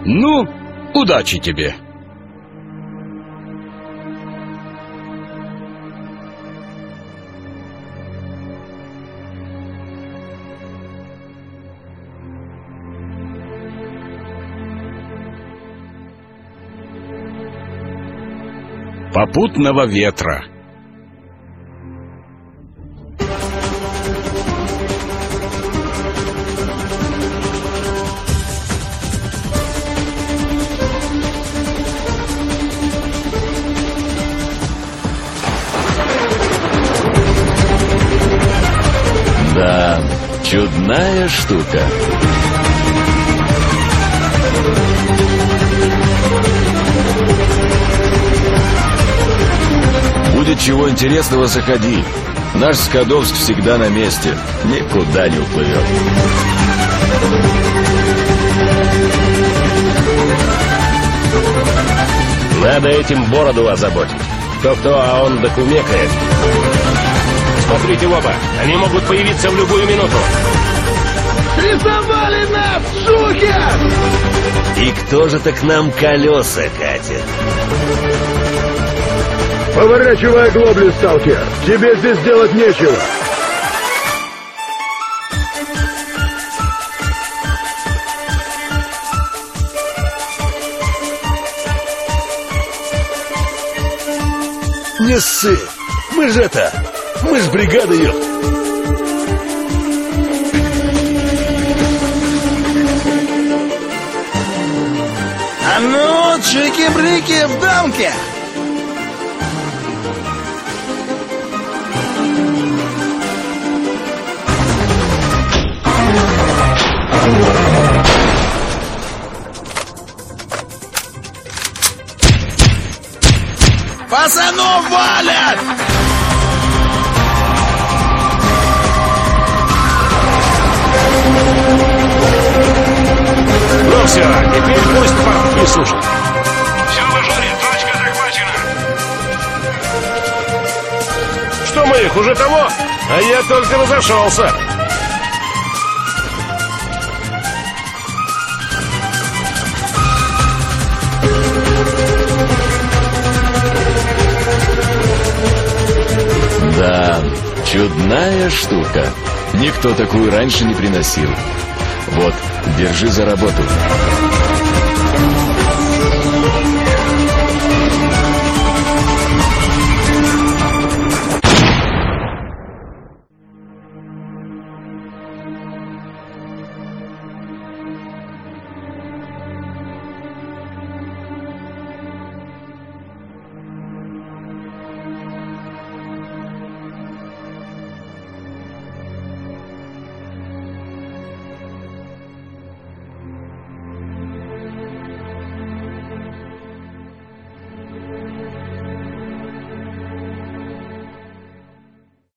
Ну, удачи тебе. Попутного ветра. Да, чудная штука. Будет чего интересного, заходи. Наш Скадовск всегда на месте. Никуда не уплывет. Надо этим бороду озаботить. Кто-кто, а он докумекает. Смотрите в оба. Они могут появиться в любую минуту. Рисовали нас, суки! И кто же-то к нам колеса катит? Поворачивай глобли, сталкер. Тебе здесь делать нечего. Не ссы. Мы ж бригада, ёп. А ну, чики-брики в дамке! Пацанов валят! Ну все, теперь пусть парни слушают. Все, Бажоре, точка захвачена. Что мы их уже того? А я только разошелся. Да, чудная штука. Никто такую раньше не приносил. Вот, держи за работу.